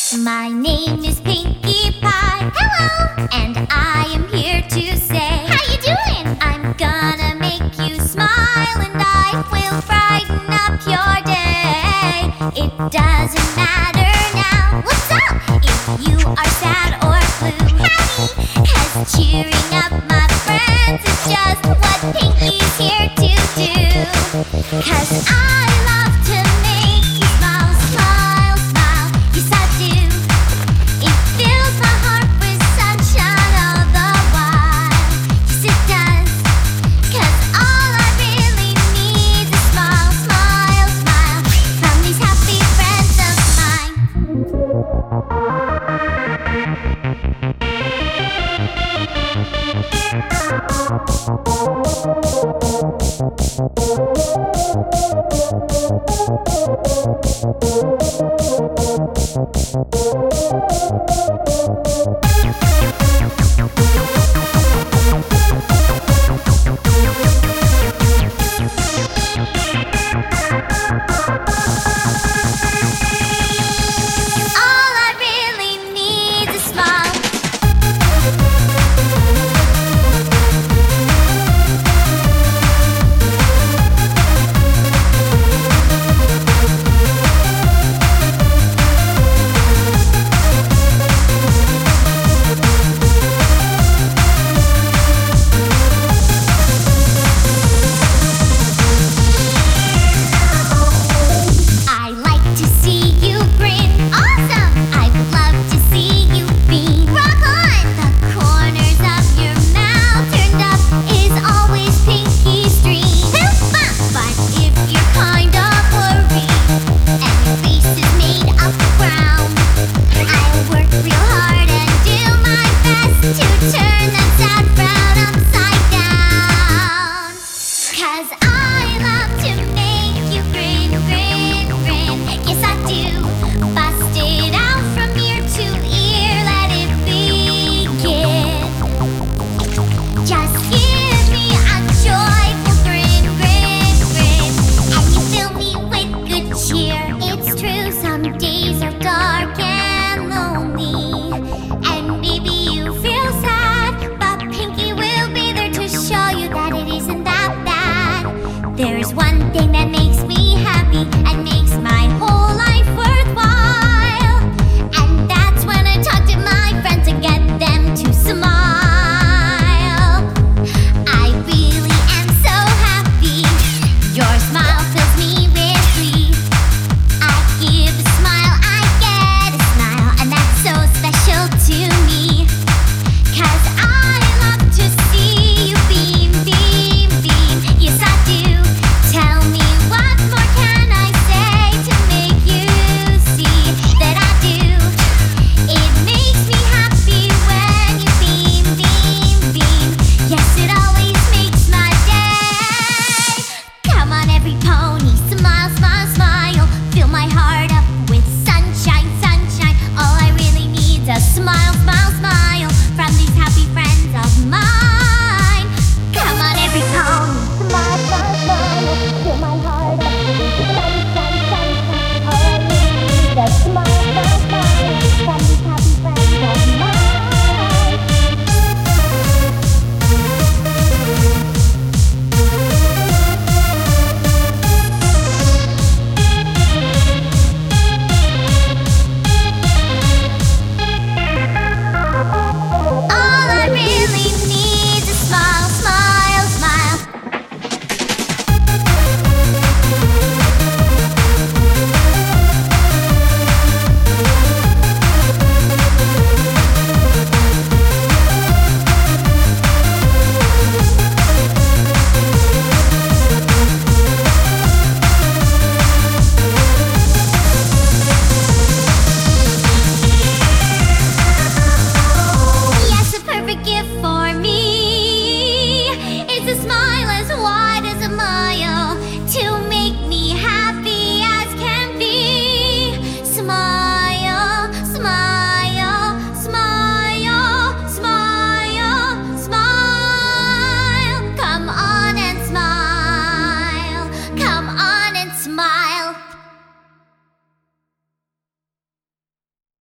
My name is Pinkie Pie. Hello! And I am here to say, how you doing? I'm gonna make you smile and I will brighten up your day. It doesn't matter now, what's up? If you are sad or blue, happy, 'cause cheering up my friends is just what Pinkie's here to do. 'Cause I love to make you smile, smile, smile. Yes, I do. It fills my heart with sunshine all the while. Yes, it does. 'Cause all I really need is a smile, smile, smile from these happy friends of mine. All I really need is a smile. I like to see you grin. Awesome! I would love to see you beam. Rock on! The corners of your mouth turned up is always Pinkie's dream. But if you're kind of worried and your face is made of brown, I'll work real hard and do my best to turn that sad frown upside down. 'Cause I love to make you grin, grin, grin. Yes, I do. Bust it out from ear to ear, let it begin. Just give me a joyful grin, grin, grin, and you fill me with good cheer. It's true, some days are dark